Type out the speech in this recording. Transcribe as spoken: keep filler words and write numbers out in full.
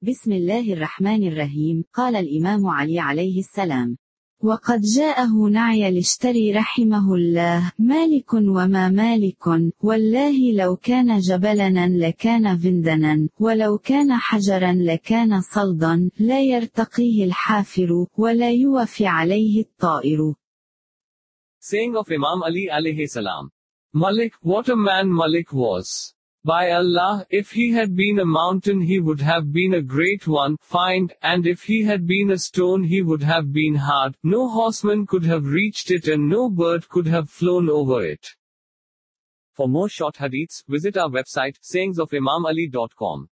بسم الله الرحمن الرحيم. قال الإمام علي عليه السلام: وقد جاءه نعي الاشتري رحمه الله: مالك وما مالك، والله لو كان جبلنا لكان فندنا، ولو كان حجرا لكان صلدا، لا يرتقيه الحافر ولا يوفي عليه الطائر. Saying of Imam Ali alayhi salam. Malik, what a man Malik was! By Allah, if he had been a mountain he would have been a great one, find, and if he had been a stone he would have been hard, no horseman could have reached it and no bird could have flown over it. For more short hadiths, visit our website, sayings of imam ali dot com.